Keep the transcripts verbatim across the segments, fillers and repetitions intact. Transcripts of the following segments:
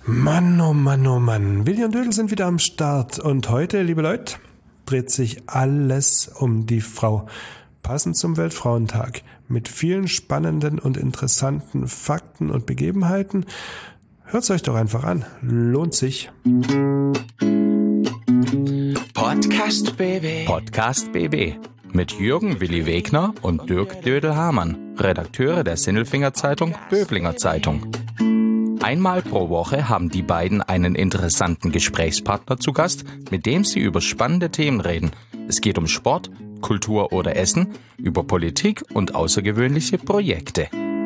Mann, oh Mann, oh Mann. Willi und Dödel sind wieder am Start. Und heute, liebe Leute, dreht sich alles um die Frau. Passend zum Weltfrauentag. Mit vielen spannenden und interessanten Fakten und Begebenheiten. Hört's euch doch einfach an. Lohnt sich. Podcast B B. Podcast B B. Mit Jürgen Willi Wegner und Dirk Dödel-Hamann, Redakteure der Sinnelfinger Zeitung, Böblinger Zeitung. Einmal pro Woche haben die beiden einen interessanten Gesprächspartner zu Gast, mit dem sie über spannende Themen reden. Es geht um Sport, Kultur oder Essen, über Politik und außergewöhnliche Projekte.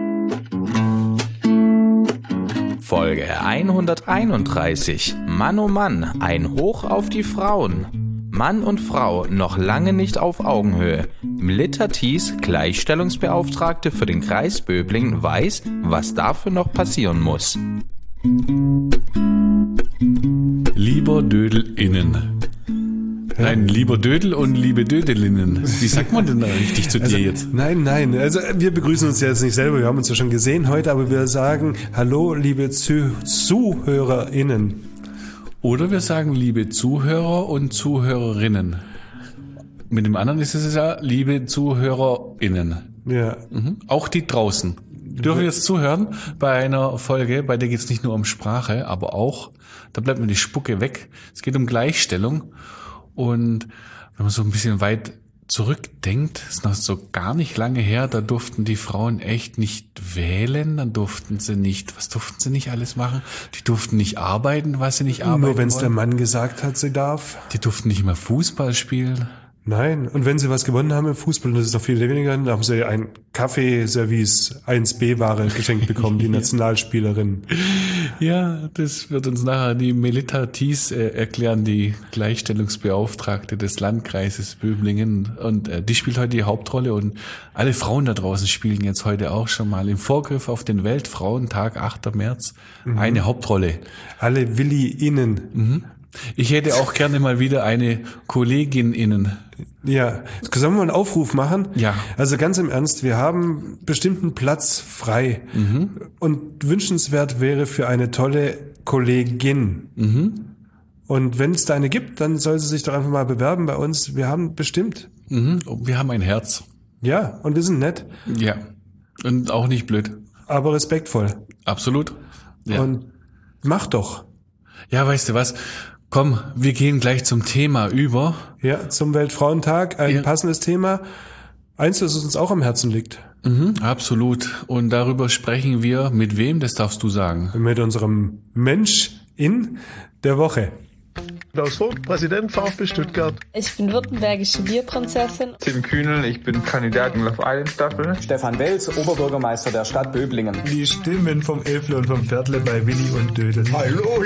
Folge hunderteinunddreißig. Mann oh Mann, ein Hoch auf die Frauen. Mann und Frau noch lange nicht auf Augenhöhe. Melitta Thies, Gleichstellungsbeauftragte für den Kreis Böblingen, weiß, was dafür noch passieren muss. Lieber DödelInnen. Nein, lieber Dödel und liebe Dödelinnen. Wie sagt man denn da richtig zu also, dir jetzt? Nein, nein. Also wir begrüßen uns ja jetzt nicht selber. Wir haben uns ja schon gesehen heute, aber wir sagen Hallo, liebe Zuh- ZuhörerInnen. Oder wir sagen liebe Zuhörer und Zuhörerinnen. Mit dem anderen ist es ja liebe ZuhörerInnen. Ja. Mhm. Auch die draußen. Dürfen wir jetzt zuhören bei einer Folge, bei der geht es nicht nur um Sprache, aber auch, da bleibt mir die Spucke weg. Es geht um Gleichstellung. Und wenn man so ein bisschen weit zurückdenkt, ist noch so gar nicht lange her, da durften die Frauen echt nicht wählen, dann durften sie nicht, was durften sie nicht alles machen? Die durften nicht arbeiten, was sie nicht arbeiten Nur wenn es wollen. der Mann gesagt hat, sie darf. Die durften nicht mehr Fußball spielen. Nein, und wenn sie was gewonnen haben im Fußball, und das ist noch viel weniger, dann haben sie ein Kaffeeservice eins B Ware geschenkt bekommen, die Nationalspielerin. Ja, das wird uns nachher die Melitta Thies äh, erklären, die Gleichstellungsbeauftragte des Landkreises Böblingen. Und äh, die spielt heute die Hauptrolle und alle Frauen da draußen spielen jetzt heute auch schon mal im Vorgriff auf den Weltfrauentag, achter März, mhm. eine Hauptrolle. Alle Willi-Innen. Mhm. Ich hätte auch gerne mal wieder eine Kollegin-Innen. Ja, sollen wir mal einen Aufruf machen? Ja. Also ganz im Ernst, wir haben bestimmten Platz frei. Mhm. Und wünschenswert wäre für eine tolle Kollegin. Mhm. Und wenn es da eine gibt, dann soll sie sich doch einfach mal bewerben bei uns. Wir haben bestimmt. Mhm. Wir haben ein Herz. Ja, und wir sind nett. Ja, und auch nicht blöd. Aber respektvoll. Absolut. Ja. Und mach doch. Ja, weißt du was? Komm, wir gehen gleich zum Thema über. Ja, zum Weltfrauentag, ein ja. passendes Thema. Eins, das uns auch am Herzen liegt. Mhm, absolut. Und darüber sprechen wir mit wem, das darfst du sagen. Mit unserem Mensch in der Woche. Klaus Vogt, Präsident VfB Stuttgart. Ich bin württembergische Bierprinzessin. Tim Kühnel, ich bin Kandidat in Love Island Staffel. Stefan Welz, Oberbürgermeister der Stadt Böblingen. Die Stimmen vom Elfle und vom Viertle bei Willi und Dödel. Hallo!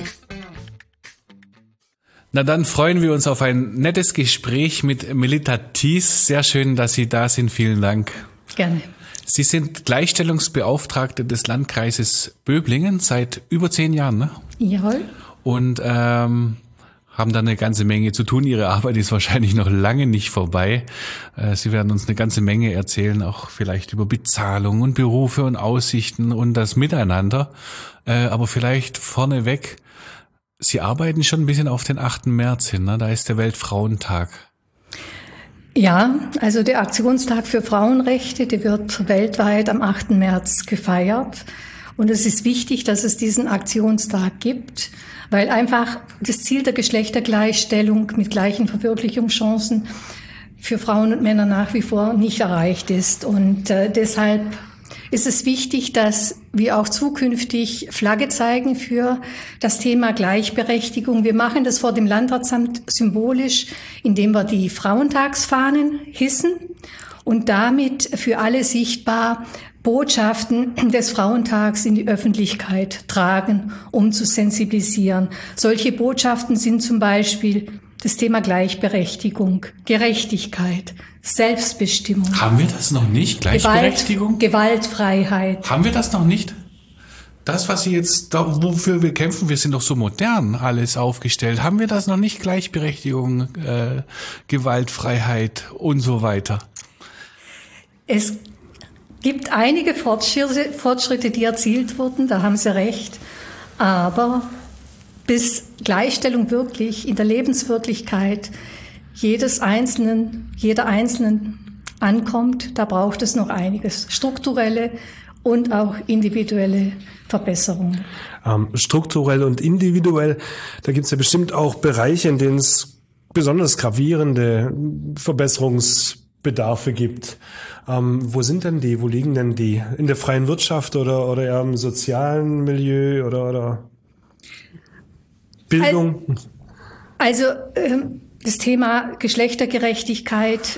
Na dann freuen wir uns auf ein nettes Gespräch mit Melitta Thies. Sehr schön, dass Sie da sind. Vielen Dank. Gerne. Sie sind Gleichstellungsbeauftragte des Landkreises Böblingen seit über zehn Jahren, ne? Jawohl. Und ähm, haben da eine ganze Menge zu tun. Ihre Arbeit ist wahrscheinlich noch lange nicht vorbei. Äh, Sie werden uns eine ganze Menge erzählen, auch vielleicht über Bezahlung und Berufe und Aussichten und das Miteinander. Äh, aber vielleicht vorneweg, Sie arbeiten schon ein bisschen auf den achten März hin, ne? Da ist der Weltfrauentag. Ja, also der Aktionstag für Frauenrechte, der wird weltweit am achten März gefeiert. Und es ist wichtig, dass es diesen Aktionstag gibt, weil einfach das Ziel der Geschlechtergleichstellung mit gleichen Verwirklichungschancen für Frauen und Männer nach wie vor nicht erreicht ist. Und äh, deshalb ist es wichtig, dass wir auch zukünftig Flagge zeigen für das Thema Gleichberechtigung. Wir machen das vor dem Landratsamt symbolisch, indem wir die Frauentagsfahnen hissen und damit für alle sichtbar Botschaften des Frauentags in die Öffentlichkeit tragen, um zu sensibilisieren. Solche Botschaften sind zum Beispiel das Thema Gleichberechtigung, Gerechtigkeit, Selbstbestimmung. Haben wir das noch nicht? Gleichberechtigung? Gewalt, Gewaltfreiheit. Haben wir das noch nicht? Das, was Sie jetzt, da, wofür wir kämpfen, wir sind doch so modern alles aufgestellt. Haben wir das noch nicht? Gleichberechtigung, äh, Gewaltfreiheit und so weiter. Es gibt einige Fortschritte, Fortschritte, die erzielt wurden, da haben Sie recht. Aber bis Gleichstellung wirklich in der Lebenswirklichkeit jedes Einzelnen, jeder Einzelnen ankommt, da braucht es noch einiges. Strukturelle und auch individuelle Verbesserungen. Ähm, strukturell und individuell, da gibt es ja bestimmt auch Bereiche, in denen es besonders gravierende Verbesserungsbedarfe gibt. Ähm, wo sind denn die? Wo liegen denn die? In der freien Wirtschaft oder, oder eher im sozialen Milieu oder, oder Bildung? Also, also das Thema Geschlechtergerechtigkeit,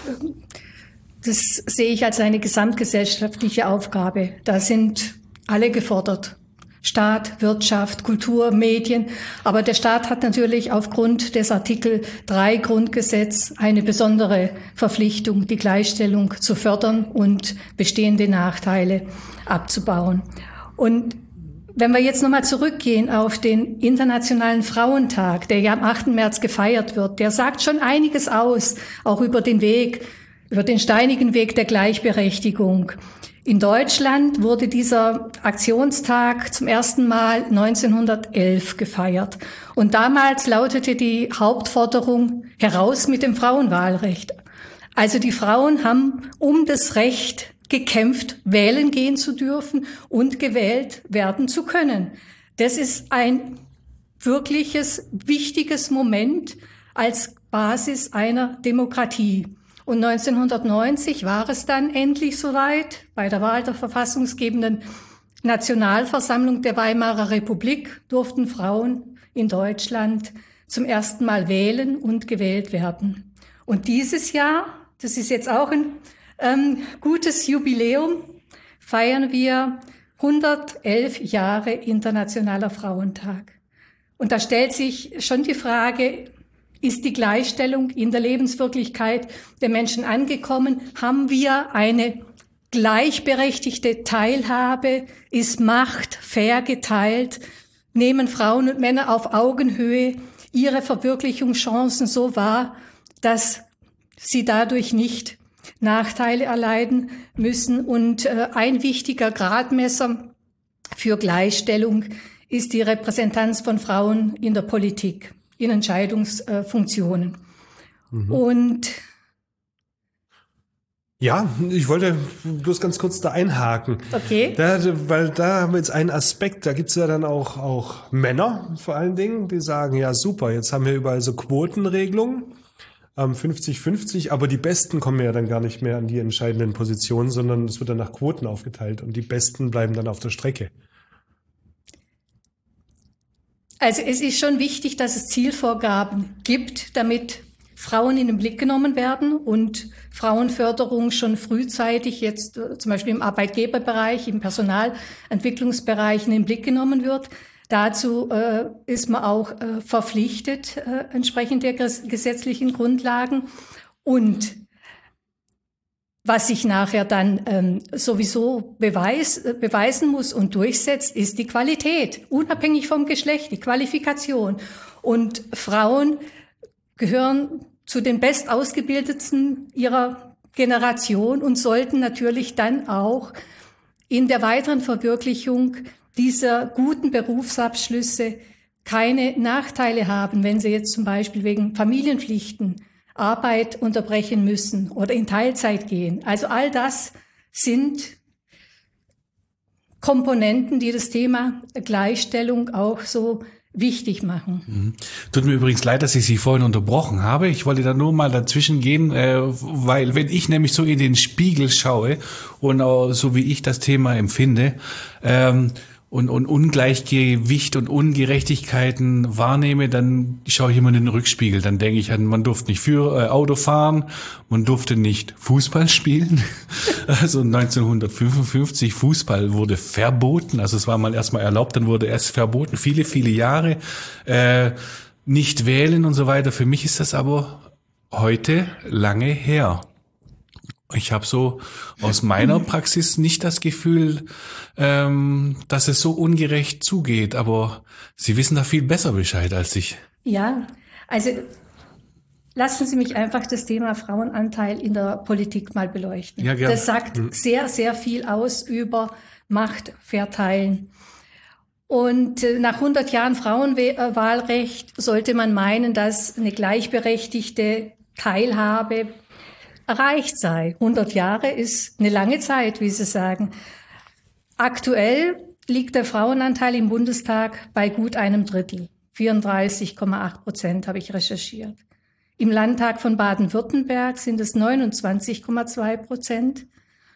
das sehe ich als eine gesamtgesellschaftliche Aufgabe. Da sind alle gefordert. Staat, Wirtschaft, Kultur, Medien. Aber der Staat hat natürlich aufgrund des Artikel drei Grundgesetz eine besondere Verpflichtung, die Gleichstellung zu fördern und bestehende Nachteile abzubauen. Und wenn wir jetzt nochmal zurückgehen auf den Internationalen Frauentag, der ja am achten März gefeiert wird, der sagt schon einiges aus, auch über den Weg, über den steinigen Weg der Gleichberechtigung. In Deutschland wurde dieser Aktionstag zum ersten Mal neunzehnhundertelf gefeiert. Und damals lautete die Hauptforderung, heraus mit dem Frauenwahlrecht. Also die Frauen haben um das Recht gekämpft, wählen gehen zu dürfen und gewählt werden zu können. Das ist ein wirkliches, wichtiges Moment als Basis einer Demokratie. Und neunzehnhundertneunzig war es dann endlich soweit, bei der Wahl der verfassungsgebenden Nationalversammlung der Weimarer Republik durften Frauen in Deutschland zum ersten Mal wählen und gewählt werden. Und dieses Jahr, das ist jetzt auch ein ähm, gutes Jubiläum, feiern wir hundertelf Jahre Internationaler Frauentag. Und da stellt sich schon die Frage, ist die Gleichstellung in der Lebenswirklichkeit der Menschen angekommen? Haben wir eine gleichberechtigte Teilhabe? Ist Macht fair geteilt? Nehmen Frauen und Männer auf Augenhöhe ihre Verwirklichungschancen so wahr, dass sie dadurch nicht Nachteile erleiden müssen? Und äh, ein wichtiger Gradmesser für Gleichstellung ist die Repräsentanz von Frauen in der Politik, in Entscheidungsfunktionen. Mhm. Und ja, ich wollte bloß ganz kurz da einhaken. Okay. Da, weil da haben wir jetzt einen Aspekt, da gibt es ja dann auch, auch Männer vor allen Dingen, die sagen, ja super, jetzt haben wir überall so Quotenregelungen, ähm, fünfzig fünfzig, aber die Besten kommen ja dann gar nicht mehr an die entscheidenden Positionen, sondern es wird dann nach Quoten aufgeteilt und die Besten bleiben dann auf der Strecke. Also es ist schon wichtig, dass es Zielvorgaben gibt, damit Frauen in den Blick genommen werden und Frauenförderung schon frühzeitig jetzt äh, zum Beispiel im Arbeitgeberbereich, im Personalentwicklungsbereich in den Blick genommen wird. Dazu äh, ist man auch äh, verpflichtet, äh, entsprechend der ges- gesetzlichen Grundlagen. Und was sich nachher dann ähm, sowieso beweis, äh, beweisen muss und durchsetzt, ist die Qualität, unabhängig vom Geschlecht, die Qualifikation. Und Frauen gehören zu den bestausgebildetsten ihrer Generation und sollten natürlich dann auch in der weiteren Verwirklichung dieser guten Berufsabschlüsse keine Nachteile haben, wenn sie jetzt zum Beispiel wegen Familienpflichten Arbeit unterbrechen müssen oder in Teilzeit gehen. Also all das sind Komponenten, die das Thema Gleichstellung auch so wichtig machen. Mhm. Tut mir übrigens leid, dass ich Sie vorhin unterbrochen habe. Ich wollte da nur mal dazwischen gehen, äh, weil wenn ich nämlich so in den Spiegel schaue und auch so wie ich das Thema empfinde, ähm, und, und Ungleichgewicht und Ungerechtigkeiten wahrnehme, dann schaue ich immer in den Rückspiegel. Dann denke ich an, man durfte nicht für äh, Auto fahren, man durfte nicht Fußball spielen. Also neunzehnhundertfünfundfünfzig, Fußball wurde verboten. Also es war mal erstmal erlaubt, dann wurde erst verboten. Viele, viele Jahre äh, nicht wählen und so weiter. Für mich ist das aber heute lange her. Ich habe so aus meiner Praxis nicht das Gefühl, ähm, dass es so ungerecht zugeht, aber Sie wissen da viel besser Bescheid als ich. Ja, also lassen Sie mich einfach das Thema Frauenanteil in der Politik mal beleuchten. Ja, gerne. Das sagt sehr, sehr viel aus über Macht verteilen. Und nach hundert Jahren Frauenwahlrecht sollte man meinen, dass eine gleichberechtigte Teilhabe erreicht sei. hundert Jahre ist eine lange Zeit, wie Sie sagen. Aktuell liegt der Frauenanteil im Bundestag bei gut einem Drittel. vierunddreißig Komma acht Prozent habe ich recherchiert. Im Landtag von Baden-Württemberg sind es neunundzwanzig Komma zwei Prozent.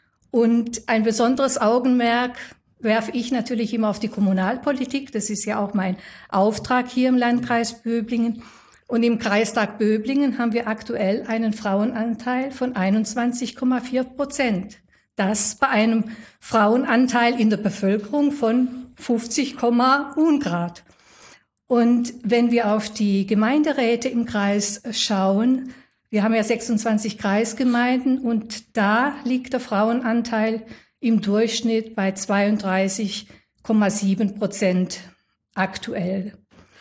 Und ein besonderes Augenmerk werfe ich natürlich immer auf die Kommunalpolitik. Das ist ja auch mein Auftrag hier im Landkreis Böblingen. Und im Kreistag Böblingen haben wir aktuell einen Frauenanteil von einundzwanzig Komma vier Prozent. Das bei einem Frauenanteil in der Bevölkerung von fünfzig, Ungrad. Und wenn wir auf die Gemeinderäte im Kreis schauen, wir haben ja sechsundzwanzig Kreisgemeinden und da liegt der Frauenanteil im Durchschnitt bei zweiunddreißig Komma sieben Prozent aktuell.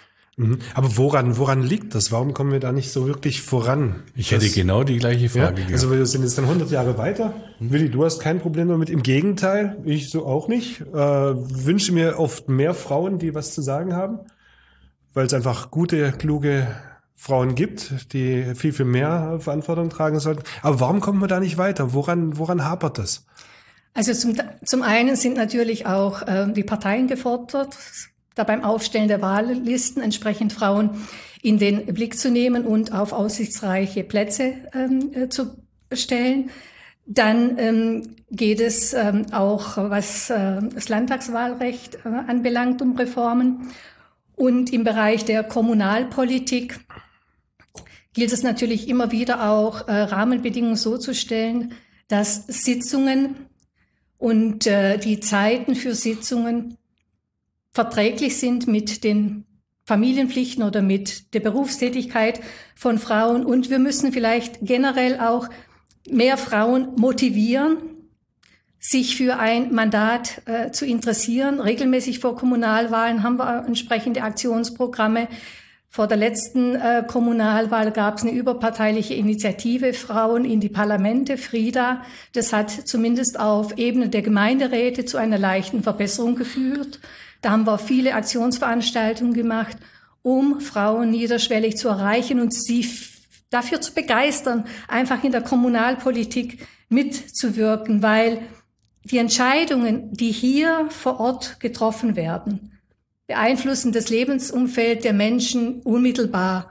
Aber woran, woran liegt das? Warum kommen wir da nicht so wirklich voran? Ich hätte das, genau die gleiche Frage. Ja, also wir sind jetzt dann hundert Jahre weiter. Willi, du hast kein Problem damit. Im Gegenteil, ich so auch nicht. Äh, wünsche mir oft mehr Frauen, die was zu sagen haben, weil es einfach gute, kluge Frauen gibt, die viel, viel mehr Verantwortung tragen sollten. Aber warum kommen wir da nicht weiter? Woran, woran hapert das? Also zum, zum einen sind natürlich auch äh, die Parteien gefordert, da beim Aufstellen der Wahllisten entsprechend Frauen in den Blick zu nehmen und auf aussichtsreiche Plätze ähm, äh, zu stellen. Dann ähm, geht es ähm, auch, was äh, das Landtagswahlrecht äh, anbelangt, um Reformen. Und im Bereich der Kommunalpolitik gilt es natürlich immer wieder auch, äh, Rahmenbedingungen so zu stellen, dass Sitzungen und äh, die Zeiten für Sitzungen verträglich sind mit den Familienpflichten oder mit der Berufstätigkeit von Frauen. Und wir müssen vielleicht generell auch mehr Frauen motivieren, sich für ein Mandat äh, zu interessieren. Regelmäßig vor Kommunalwahlen haben wir entsprechende Aktionsprogramme. Vor der letzten äh, Kommunalwahl gab es eine überparteiliche Initiative Frauen in die Parlamente, Frida. Das hat zumindest auf Ebene der Gemeinderäte zu einer leichten Verbesserung geführt. Da haben wir viele Aktionsveranstaltungen gemacht, um Frauen niederschwellig zu erreichen und sie dafür zu begeistern, einfach in der Kommunalpolitik mitzuwirken, weil die Entscheidungen, die hier vor Ort getroffen werden, beeinflussen das Lebensumfeld der Menschen unmittelbar.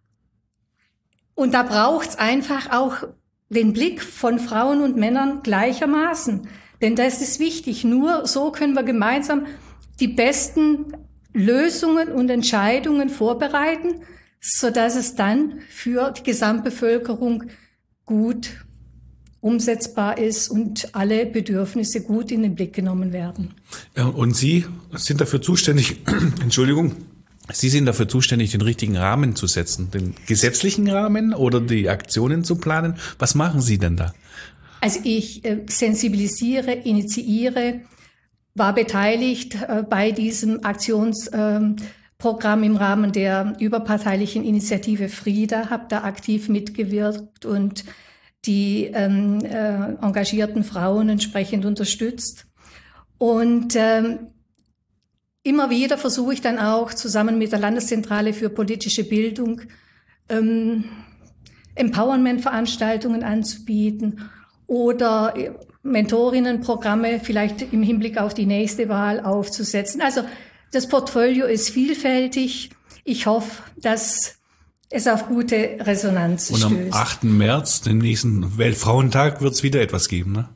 Und da braucht es einfach auch den Blick von Frauen und Männern gleichermaßen. Denn das ist wichtig. Nur so können wir gemeinsam die besten Lösungen und Entscheidungen vorbereiten, sodass es dann für die Gesamtbevölkerung gut umsetzbar ist und alle Bedürfnisse gut in den Blick genommen werden. Und Sie sind dafür zuständig, Entschuldigung, Sie sind dafür zuständig, den richtigen Rahmen zu setzen, den gesetzlichen Rahmen oder die Aktionen zu planen. Was machen Sie denn da? Also ich äh, sensibilisiere, initiiere, war beteiligt äh, bei diesem Aktionsprogramm äh, im Rahmen der überparteilichen Initiative Frida, habe da aktiv mitgewirkt und die ähm, äh, engagierten Frauen entsprechend unterstützt. Und ähm, immer wieder versuche ich dann auch zusammen mit der Landeszentrale für politische Bildung ähm, Empowerment-Veranstaltungen anzubieten oder Mentorinnenprogramme vielleicht im Hinblick auf die nächste Wahl aufzusetzen. Also das Portfolio ist vielfältig. Ich hoffe, dass es auf gute Resonanz stößt. Und am achten März, dem nächsten Weltfrauentag, wird es wieder etwas geben, ne?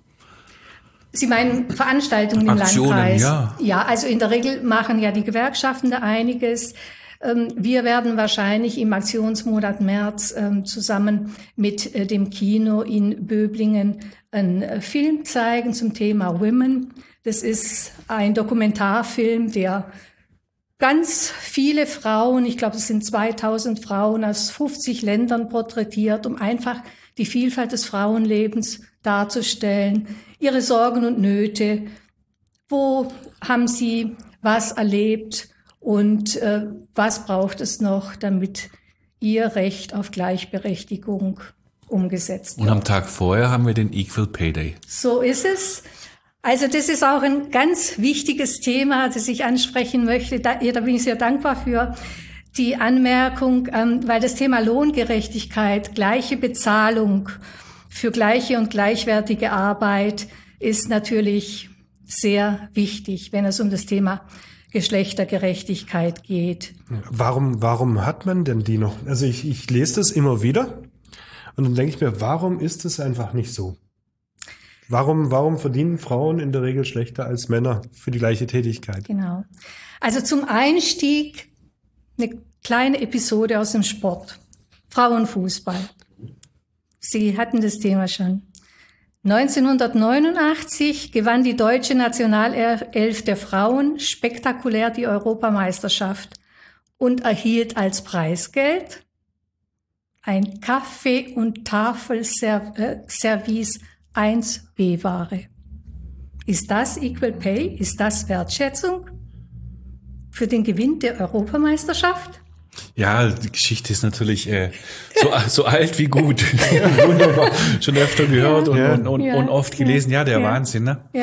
Sie meinen Veranstaltungen im Aktionen, Landkreis? Ja. Ja, also in der Regel machen ja die Gewerkschaften da einiges. Wir werden wahrscheinlich im Aktionsmonat März zusammen mit dem Kino in Böblingen einen Film zeigen zum Thema Women. Das ist ein Dokumentarfilm, der ganz viele Frauen, ich glaube, es sind zweitausend Frauen aus fünfzig Ländern porträtiert, um einfach die Vielfalt des Frauenlebens darzustellen, ihre Sorgen und Nöte, wo haben sie was erlebt und äh, was braucht es noch, damit ihr Recht auf Gleichberechtigung umgesetzt wird. Und am Tag vorher haben wir den Equal Pay Day. So ist es. Also das ist auch ein ganz wichtiges Thema, das ich ansprechen möchte. Da, da bin ich sehr dankbar für die Anmerkung, ähm, weil das Thema Lohngerechtigkeit, gleiche Bezahlung für gleiche und gleichwertige Arbeit ist natürlich sehr wichtig, wenn es um das Thema Geschlechtergerechtigkeit geht. Warum, warum hat man denn die noch? Also ich, ich lese das immer wieder und dann denke ich mir, warum ist es einfach nicht so? Warum, warum verdienen Frauen in der Regel schlechter als Männer für die gleiche Tätigkeit? Genau. Also zum Einstieg eine kleine Episode aus dem Sport. Frauenfußball. Sie hatten das Thema schon. neunzehnhundertneunundachtzig gewann die deutsche Nationalelf der Frauen spektakulär die Europameisterschaft und erhielt als Preisgeld ein Kaffee- und Tafelservice eins B-Ware. Ist das Equal Pay? Ist das Wertschätzung für den Gewinn der Europameisterschaft? Ja, die Geschichte ist natürlich äh, so, so alt wie gut. Wunderbar. Schon öfter gehört ja. und, und, und, ja. und oft gelesen. Ja, der ja. Wahnsinn, ne? Ja.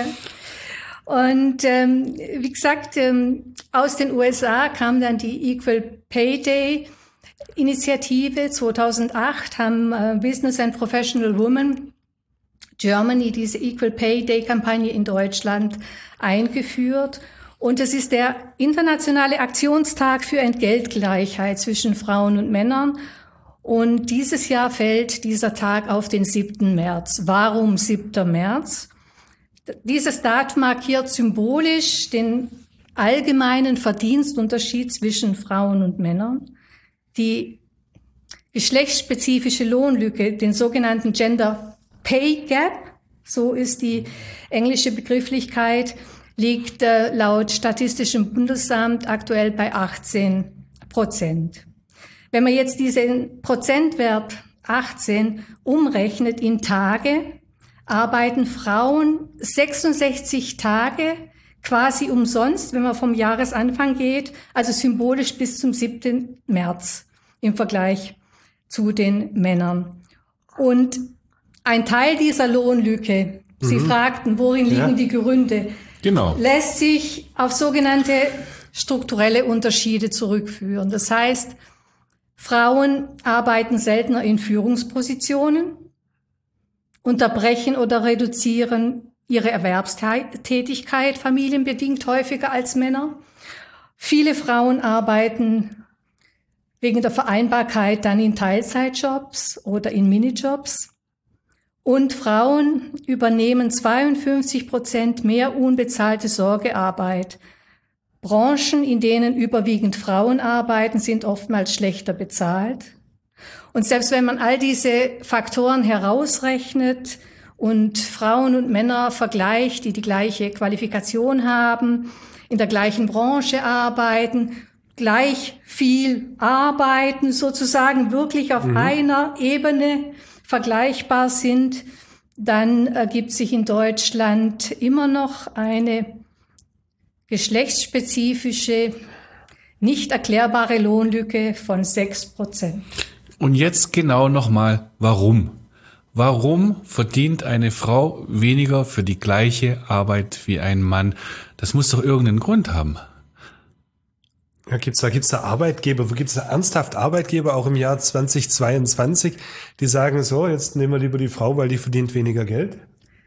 Und ähm, wie gesagt, ähm, aus den U S A kam dann die Equal Pay Day Initiative. zweitausendacht haben äh, Business and Professional Women Germany diese Equal Pay Day Kampagne in Deutschland eingeführt. Und es ist der internationale Aktionstag für Entgeltgleichheit zwischen Frauen und Männern. Und dieses Jahr fällt dieser Tag auf den siebten März. Warum siebter März? Dieses Datum markiert symbolisch den allgemeinen Verdienstunterschied zwischen Frauen und Männern, die geschlechtsspezifische Lohnlücke, den sogenannten Gender Pay Gap, so ist die englische Begrifflichkeit, liegt äh, laut Statistischem Bundesamt aktuell bei achtzehn Prozent. Wenn man jetzt diesen Prozentwert achtzehn umrechnet in Tage, arbeiten Frauen sechsundsechzig Tage quasi umsonst, wenn man vom Jahresanfang geht, also symbolisch bis zum siebten März im Vergleich zu den Männern. Und ein Teil dieser Lohnlücke, Sie mhm. fragten, worin liegen ja. die Gründe, genau. lässt sich auf sogenannte strukturelle Unterschiede zurückführen. Das heißt, Frauen arbeiten seltener in Führungspositionen, unterbrechen oder reduzieren ihre Erwerbstätigkeit familienbedingt häufiger als Männer. Viele Frauen arbeiten wegen der Vereinbarkeit dann in Teilzeitjobs oder in Minijobs. Und Frauen übernehmen zweiundfünfzig Prozent mehr unbezahlte Sorgearbeit. Branchen, in denen überwiegend Frauen arbeiten, sind oftmals schlechter bezahlt. Und selbst wenn man all diese Faktoren herausrechnet und Frauen und Männer vergleicht, die die gleiche Qualifikation haben, in der gleichen Branche arbeiten, gleich viel arbeiten, sozusagen wirklich auf mhm. einer Ebene vergleichbar sind, dann ergibt sich in Deutschland immer noch eine geschlechtsspezifische, nicht erklärbare Lohnlücke von sechs Prozent. Und jetzt genau nochmal, warum? Warum verdient eine Frau weniger für die gleiche Arbeit wie ein Mann? Das muss doch irgendeinen Grund haben. Ja, gibt's da, gibt's da Arbeitgeber, wo gibt's da ernsthaft Arbeitgeber, auch im Jahr zweitausendzweiundzwanzig, die sagen so, jetzt nehmen wir lieber die Frau, weil die verdient weniger Geld?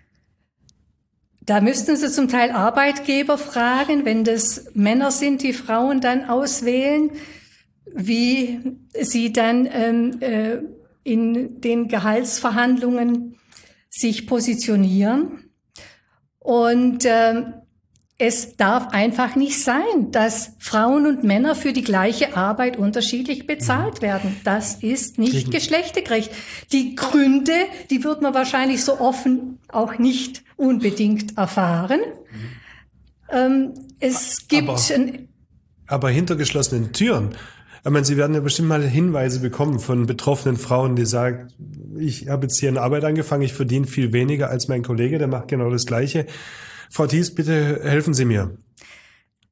Da müssten Sie zum Teil Arbeitgeber fragen, wenn das Männer sind, die Frauen dann auswählen, wie sie dann ähm, äh, in den Gehaltsverhandlungen sich positionieren. Und ähm, es darf einfach nicht sein, dass Frauen und Männer für die gleiche Arbeit unterschiedlich bezahlt werden. Das ist nicht geschlechtergerecht. Die Gründe, die wird man wahrscheinlich so offen auch nicht unbedingt erfahren. Ähm, es gibt... Aber, aber hinter geschlossenen Türen. Ich meine, Sie werden ja bestimmt mal Hinweise bekommen von betroffenen Frauen, die sagen, ich habe jetzt hier eine Arbeit angefangen, ich verdiene viel weniger als mein Kollege, der macht genau das Gleiche. Frau Thies, bitte helfen Sie mir.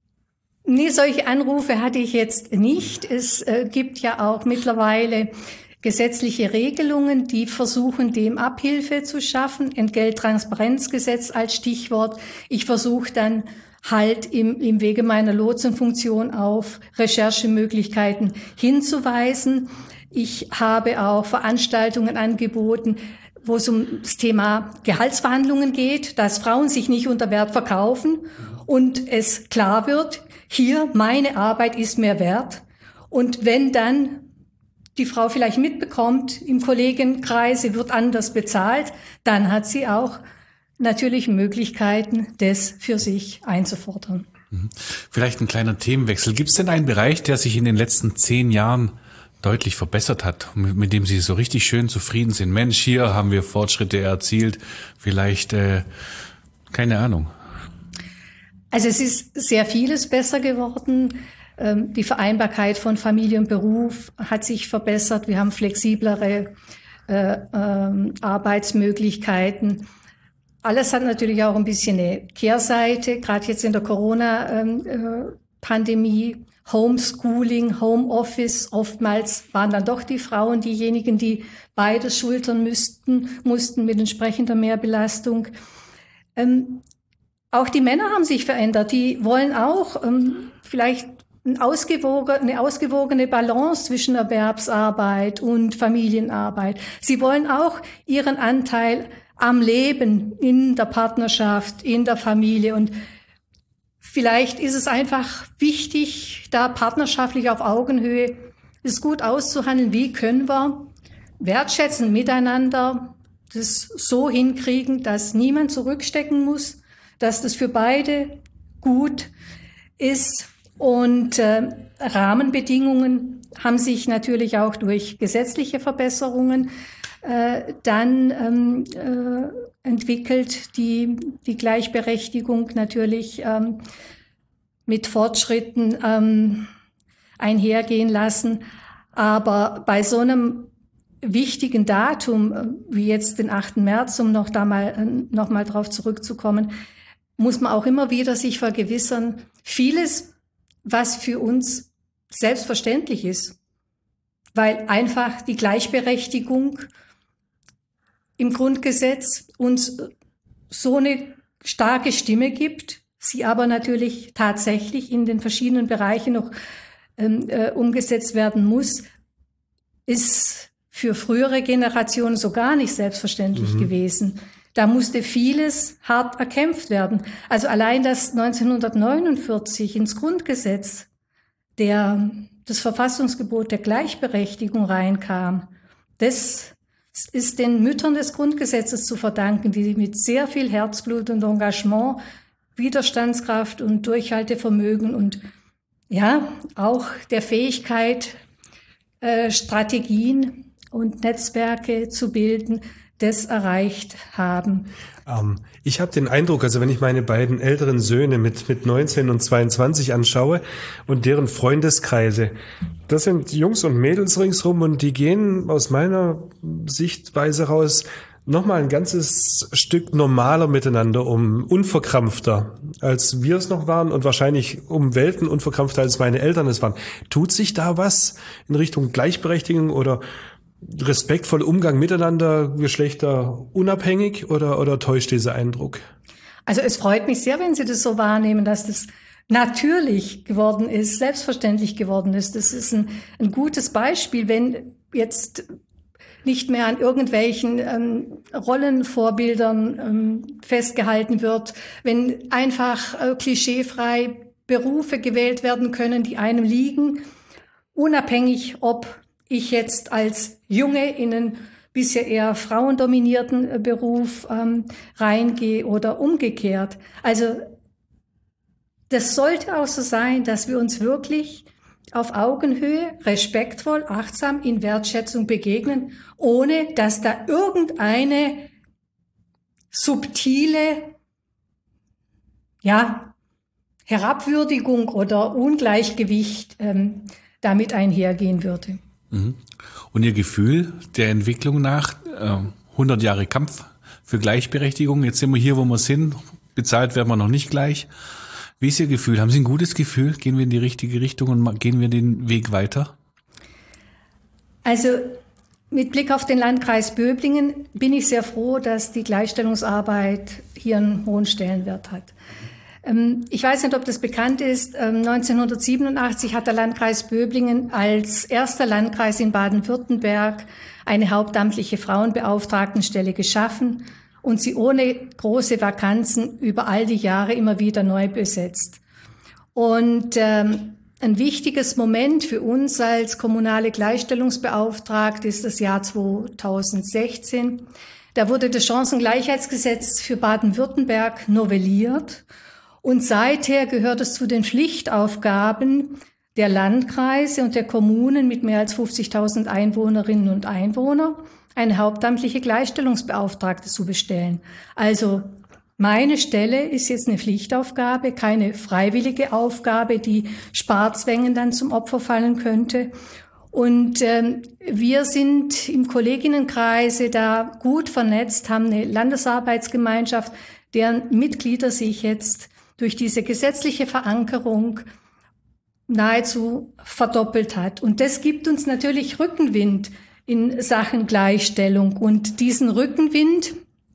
Nee, solche Anrufe hatte ich jetzt nicht. Es äh, gibt ja auch mittlerweile gesetzliche Regelungen, die versuchen, dem Abhilfe zu schaffen. Entgelttransparenzgesetz als Stichwort. Ich versuche dann halt im, im Wege meiner Lotsenfunktion auf Recherchemöglichkeiten hinzuweisen. Ich habe auch Veranstaltungen angeboten, wo es um das Thema Gehaltsverhandlungen geht, dass Frauen sich nicht unter Wert verkaufen und es klar wird, hier, meine Arbeit ist mehr wert. Und wenn dann die Frau vielleicht mitbekommt, im Kollegenkreis, sie wird anders bezahlt, dann hat sie auch natürlich Möglichkeiten, das für sich einzufordern. Vielleicht ein kleiner Themenwechsel. Gibt es denn einen Bereich, der sich in den letzten zehn Jahren deutlich verbessert hat, mit, mit dem Sie so richtig schön zufrieden sind? Mensch, hier haben wir Fortschritte erzielt. Vielleicht, äh, keine Ahnung. Also es ist sehr vieles besser geworden. Ähm, die Vereinbarkeit von Familie und Beruf hat sich verbessert. Wir haben flexiblere äh, ähm, Arbeitsmöglichkeiten. Alles hat natürlich auch ein bisschen eine Kehrseite, gerade jetzt in der Corona-Pandemie. Ähm, äh, Homeschooling, Homeoffice, oftmals waren dann doch die Frauen diejenigen, die beides schultern müssten, mussten mit entsprechender Mehrbelastung. Ähm, auch die Männer haben sich verändert. Die wollen auch ähm, vielleicht ein ausgewogen, eine ausgewogene Balance zwischen Erwerbsarbeit und Familienarbeit. Sie wollen auch ihren Anteil am Leben in der Partnerschaft, in der Familie. Und vielleicht ist es einfach wichtig, da partnerschaftlich auf Augenhöhe es gut auszuhandeln. Wie können wir wertschätzen miteinander, das so hinkriegen, dass niemand zurückstecken muss, dass das für beide gut ist. Und äh, Rahmenbedingungen haben sich natürlich auch durch gesetzliche Verbesserungen äh, dann ähm, äh, entwickelt, die die Gleichberechtigung natürlich ähm, mit Fortschritten ähm, einhergehen lassen. Aber bei so einem wichtigen Datum wie jetzt den achten März, um noch da mal noch mal drauf zurückzukommen, muss man auch immer wieder sich vergewissern, vieles, was für uns selbstverständlich ist, weil einfach die Gleichberechtigung im Grundgesetz uns so eine starke Stimme gibt, sie aber natürlich tatsächlich in den verschiedenen Bereichen noch ähm, äh, umgesetzt werden muss, ist für frühere Generationen so gar nicht selbstverständlich mhm. gewesen. Da musste vieles hart erkämpft werden. Also allein, dass neunzehnhundertneunundvierzig ins Grundgesetz der, das Verfassungsgebot der Gleichberechtigung reinkam, das ist den Müttern des Grundgesetzes zu verdanken, die mit sehr viel Herzblut und Engagement, Widerstandskraft und Durchhaltevermögen und ja, auch der Fähigkeit, äh, Strategien und Netzwerke zu bilden, das erreicht haben. Um, ich habe den Eindruck, also wenn ich meine beiden älteren Söhne mit mit neunzehn und zweiundzwanzig anschaue und deren Freundeskreise, das sind Jungs und Mädels ringsrum und die gehen aus meiner Sichtweise raus nochmal ein ganzes Stück normaler miteinander um, unverkrampfter, als wir es noch waren und wahrscheinlich um Welten unverkrampfter, als meine Eltern es waren. Tut sich da was in Richtung Gleichberechtigung oder respektvoller Umgang miteinander, Geschlechter unabhängig oder, oder täuscht dieser Eindruck? Also es freut mich sehr, wenn Sie das so wahrnehmen, dass das natürlich geworden ist, selbstverständlich geworden ist. Das ist ein, ein gutes Beispiel, wenn jetzt nicht mehr an irgendwelchen ähm, Rollenvorbildern ähm, festgehalten wird, wenn einfach äh, klischeefrei Berufe gewählt werden können, die einem liegen, unabhängig, ob ich jetzt als Junge in einen bisher eher frauendominierten Beruf ähm, reingehe oder umgekehrt. Also das sollte auch so sein, dass wir uns wirklich auf Augenhöhe, respektvoll, achtsam, in Wertschätzung begegnen, ohne dass da irgendeine subtile, ja, Herabwürdigung oder Ungleichgewicht ähm, damit einhergehen würde. Und Ihr Gefühl der Entwicklung nach, äh, hundert Jahre Kampf für Gleichberechtigung, jetzt sind wir hier, wo wir sind, bezahlt werden wir noch nicht gleich. Wie ist Ihr Gefühl? Haben Sie ein gutes Gefühl? Gehen wir in die richtige Richtung und gehen wir den Weg weiter? Also mit Blick auf den Landkreis Böblingen bin ich sehr froh, dass die Gleichstellungsarbeit hier einen hohen Stellenwert hat. Ich weiß nicht, ob das bekannt ist. neunzehnhundertsiebenundachtzig hat der Landkreis Böblingen als erster Landkreis in Baden-Württemberg eine hauptamtliche Frauenbeauftragtenstelle geschaffen und sie ohne große Vakanzen über all die Jahre immer wieder neu besetzt. Und ähm, ein wichtiges Moment für uns als kommunale Gleichstellungsbeauftragte ist das Jahr zweitausendsechzehn. Da wurde das Chancengleichheitsgesetz für Baden-Württemberg novelliert. Und seither gehört es zu den Pflichtaufgaben der Landkreise und der Kommunen mit mehr als fünfzigtausend Einwohnerinnen und Einwohnern, eine hauptamtliche Gleichstellungsbeauftragte zu bestellen. Also meine Stelle ist jetzt eine Pflichtaufgabe, keine freiwillige Aufgabe, die Sparzwängen dann zum Opfer fallen könnte. Und ähm, wir sind im Kolleginnenkreise da gut vernetzt, haben eine Landesarbeitsgemeinschaft, deren Mitglieder sich jetzt durch diese gesetzliche Verankerung nahezu verdoppelt hat. Und das gibt uns natürlich Rückenwind in Sachen Gleichstellung. Und diesen Rückenwind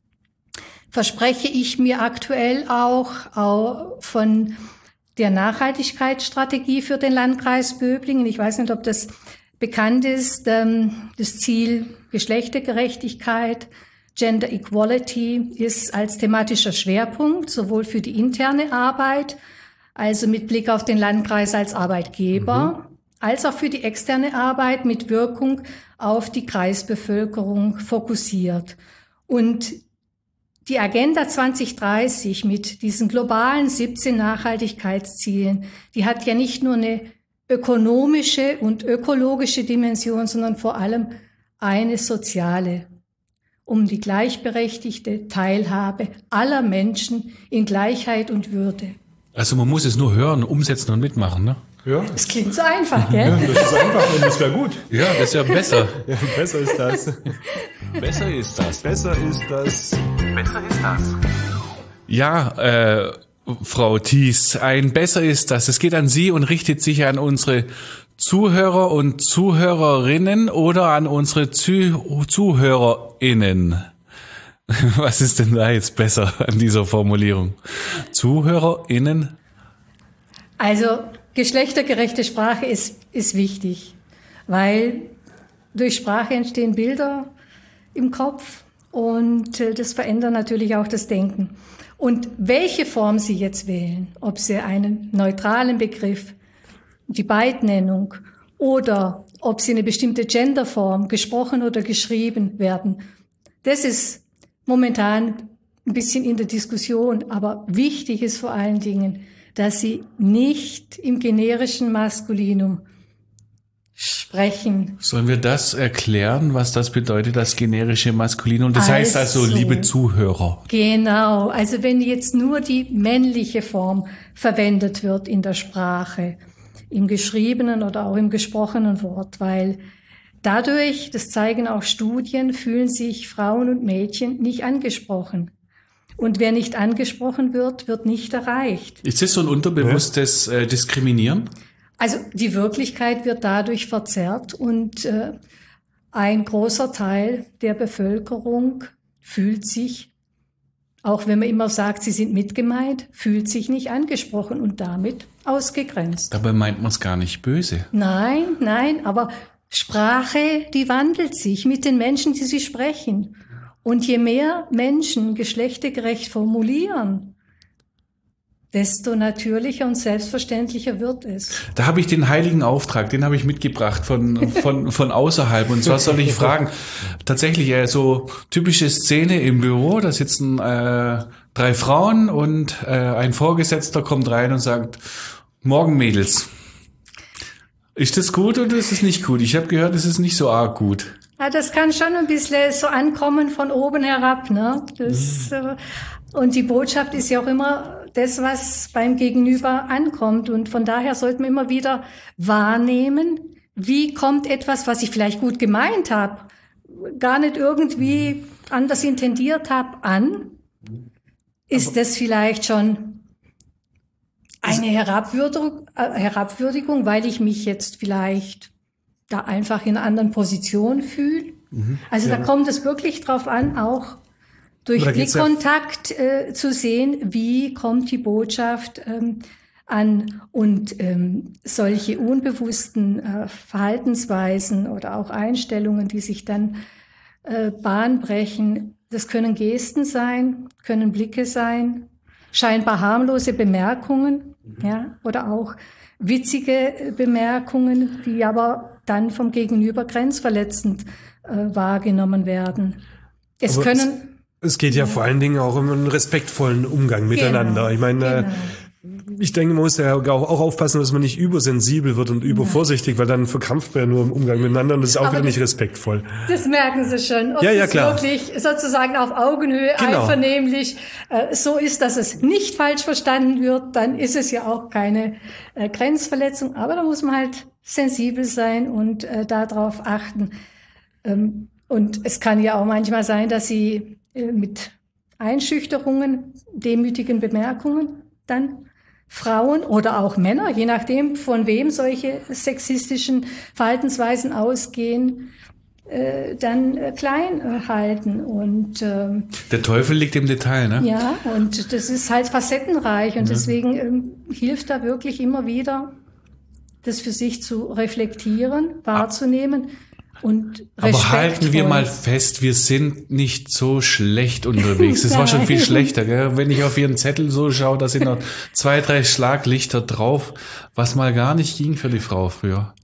verspreche ich mir aktuell auch, auch von der Nachhaltigkeitsstrategie für den Landkreis Böblingen. Ich weiß nicht, ob das bekannt ist, das Ziel Geschlechtergerechtigkeit, Gender Equality ist als thematischer Schwerpunkt sowohl für die interne Arbeit, also mit Blick auf den Landkreis als Arbeitgeber, mhm. als auch für die externe Arbeit mit Wirkung auf die Kreisbevölkerung fokussiert. Und die Agenda zwanzig dreißig mit diesen globalen siebzehn Nachhaltigkeitszielen, die hat ja nicht nur eine ökonomische und ökologische Dimension, sondern vor allem eine soziale, um die gleichberechtigte Teilhabe aller Menschen in Gleichheit und Würde. Also man muss es nur hören, umsetzen und mitmachen, ne? Ja. Das klingt so einfach, gell? Ja, das ist einfach und das wäre gut. Ja, das ist ja besser. Ja, besser ist das. Besser ist das. Besser ist das. Besser ist das. Ja, äh, Frau Thies, ein besser ist das. Es geht an Sie und richtet sich an unsere Zuhörer und Zuhörerinnen oder an unsere Zuh- ZuhörerInnen. Was ist denn da jetzt besser an dieser Formulierung? ZuhörerInnen? Also geschlechtergerechte Sprache ist, ist wichtig, weil durch Sprache entstehen Bilder im Kopf und das verändert natürlich auch das Denken. Und welche Form Sie jetzt wählen, ob Sie einen neutralen Begriff, die Beidnennung oder ob Sie eine bestimmte Genderform, gesprochen oder geschrieben werden, das ist momentan ein bisschen in der Diskussion, aber wichtig ist vor allen Dingen, dass Sie nicht im generischen Maskulinum sprechen. Sollen wir das erklären, was das bedeutet, das generische Maskulinum? Das also, heißt also, liebe Zuhörer. Genau, also wenn jetzt nur die männliche Form verwendet wird in der Sprache, im geschriebenen oder auch im gesprochenen Wort, weil dadurch, das zeigen auch Studien, fühlen sich Frauen und Mädchen nicht angesprochen. Und wer nicht angesprochen wird, wird nicht erreicht. Ist das so ein unterbewusstes äh, Diskriminieren? Also die Wirklichkeit wird dadurch verzerrt und äh, ein großer Teil der Bevölkerung fühlt sich, auch wenn man immer sagt, sie sind mitgemeint, fühlt sich nicht angesprochen und damit ausgegrenzt. Dabei meint man es gar nicht böse. Nein, nein, aber Sprache, die wandelt sich mit den Menschen, die sie sprechen. Und je mehr Menschen geschlechtergerecht formulieren, desto natürlicher und selbstverständlicher wird es. Da habe ich den heiligen Auftrag, den habe ich mitgebracht von von von außerhalb. Und zwar soll ich fragen, tatsächlich äh, so typische Szene im Büro, da sitzen äh, drei Frauen und äh, ein Vorgesetzter kommt rein und sagt, morgen Mädels. Ist das gut oder ist es nicht gut? Ich habe gehört, es ist nicht so arg gut. Ja, das kann schon ein bisschen so ankommen von oben herab, ne? Das, mhm. Und die Botschaft ist ja auch immer das, was beim Gegenüber ankommt. Und von daher sollten wir immer wieder wahrnehmen, wie kommt etwas, was ich vielleicht gut gemeint habe, gar nicht irgendwie anders intendiert habe, an. Ist Aber das vielleicht schon eine Herabwürdigung, äh, Herabwürdigung, weil ich mich jetzt vielleicht da einfach in einer anderen Position fühle? Mhm. Also ja. Da kommt es wirklich drauf an, auch durch Blickkontakt äh, zu sehen, wie kommt die Botschaft ähm, an. Und ähm, solche unbewussten äh, Verhaltensweisen oder auch Einstellungen, die sich dann äh, Bahn brechen, das können Gesten sein, können Blicke sein, scheinbar harmlose Bemerkungen, mhm. ja, oder auch witzige Bemerkungen, die aber dann vom Gegenüber grenzverletzend äh, wahrgenommen werden. Es aber können... Es Es geht ja, ja vor allen Dingen auch um einen respektvollen Umgang miteinander. Genau, ich meine, genau. ich denke, man muss ja auch aufpassen, dass man nicht übersensibel wird und übervorsichtig, weil dann verkrampft man ja nur im Umgang miteinander und das ist auch Aber wieder nicht respektvoll. Das merken Sie schon. Ob ja, ja, das klar. wirklich sozusagen auf Augenhöhe genau. einvernehmlich äh, so ist, dass es nicht falsch verstanden wird, dann ist es ja auch keine äh, Grenzverletzung. Aber da muss man halt sensibel sein und äh, darauf achten. Ähm, und es kann ja auch manchmal sein, dass Sie mit Einschüchterungen, demütigen Bemerkungen dann Frauen oder auch Männer, je nachdem, von wem solche sexistischen Verhaltensweisen ausgehen, äh, dann äh, klein äh, halten. Und ähm, der Teufel liegt im Detail, ne? Ja, und das ist halt facettenreich und ja. deswegen ähm, hilft da wirklich immer wieder, das für sich zu reflektieren, wahrzunehmen. Und aber halten wir mal fest, wir sind nicht so schlecht unterwegs. Es war schon viel schlechter, gell? Wenn ich auf Ihren Zettel so schaue, da sind noch zwei, drei Schlaglichter drauf, was mal gar nicht ging für die Frau früher.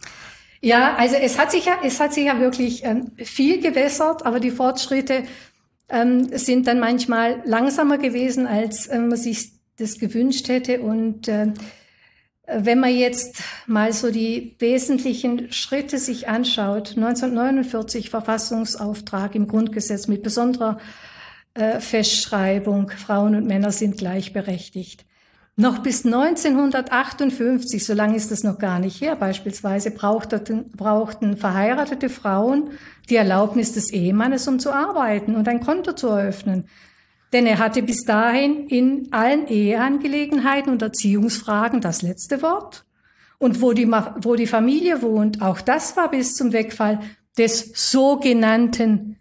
Ja, also es hat sich ja, es hat sich ja wirklich ähm, viel gebessert, aber die Fortschritte ähm, sind dann manchmal langsamer gewesen, als ähm, man sich das gewünscht hätte. Und äh, wenn man jetzt mal so die wesentlichen Schritte sich anschaut, neunzehnhundertneunundvierzig Verfassungsauftrag im Grundgesetz mit besonderer äh, Festschreibung, Frauen und Männer sind gleichberechtigt. Noch bis neunzehnhundertachtundfünfzig, so lange ist das noch gar nicht her, beispielsweise brauchten, brauchten verheiratete Frauen die Erlaubnis des Ehemannes, um zu arbeiten und ein Konto zu eröffnen. Denn er hatte bis dahin in allen Eheangelegenheiten und Erziehungsfragen das letzte Wort. Und wo die, wo die Familie wohnt, auch das war bis zum Wegfall des sogenannten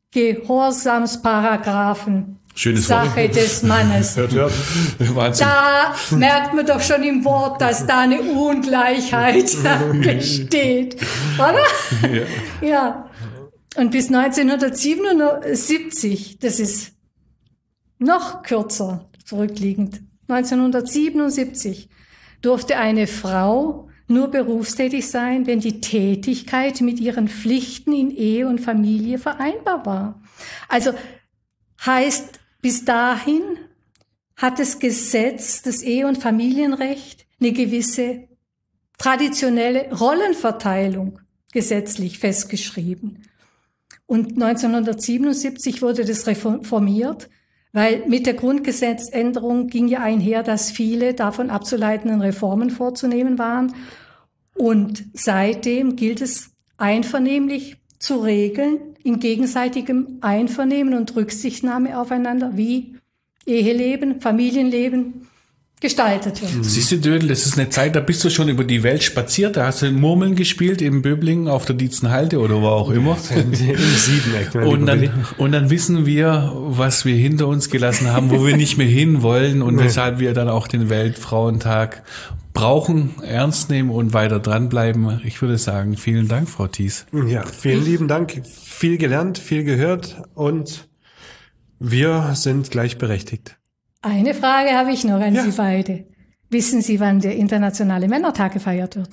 Gehorsamsparagraphen. Schönes Sache Wort. Des Mannes. Hört, hört. Wahnsinn. Da merkt man doch schon im Wort, dass da eine Ungleichheit besteht. Oder? Ja. Ja. Und bis neunzehnhundertsiebenundsiebzig, das ist noch kürzer zurückliegend, neunzehnhundertsiebenundsiebzig, durfte eine Frau nur berufstätig sein, wenn die Tätigkeit mit ihren Pflichten in Ehe und Familie vereinbar war. Also heißt, bis dahin hat das Gesetz, das Ehe- und Familienrecht, eine gewisse traditionelle Rollenverteilung gesetzlich festgeschrieben. Und neunzehnhundertsiebenundsiebzig wurde das reformiert, weil mit der Grundgesetzänderung ging ja einher, dass viele davon abzuleitenden Reformen vorzunehmen waren. Und seitdem gilt es einvernehmlich zu regeln, in gegenseitigem Einvernehmen und Rücksichtnahme aufeinander, wie Eheleben, Familienleben gestaltet wird. Siehst du, Dödel, das ist eine Zeit, da bist du schon über die Welt spaziert, da hast du Murmeln gespielt im Böblingen auf der Dietzenhalde oder wo auch immer. Im Siebeneck. Und dann, und dann wissen wir, was wir hinter uns gelassen haben, wo wir nicht mehr hinwollen und weshalb wir dann auch den Weltfrauentag brauchen, ernst nehmen und weiter dranbleiben. Ich würde sagen, vielen Dank, Frau Thies. Ja, vielen lieben Dank. Viel gelernt, viel gehört und wir sind gleichberechtigt. Eine Frage habe ich noch an ja. Sie beide. Wissen Sie, wann der Internationale Männertag gefeiert wird?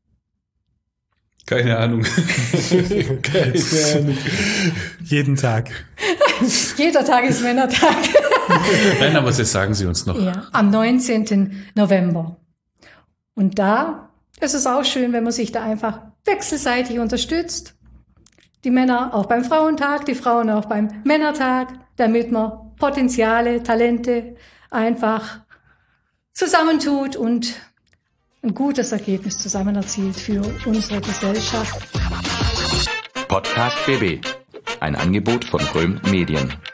Keine Ahnung. Keine Ahnung. Jeden Tag. Jeder Tag ist Männertag. Nein, aber das sagen Sie uns noch. Ja, am neunzehnten November. Und da ist es auch schön, wenn man sich da einfach wechselseitig unterstützt. Die Männer auch beim Frauentag, die Frauen auch beim Männertag, damit man Potenziale, Talente einfach zusammentut und ein gutes Ergebnis zusammen erzielt für unsere Gesellschaft. Podcast B B. Ein Angebot von Röhm Medien.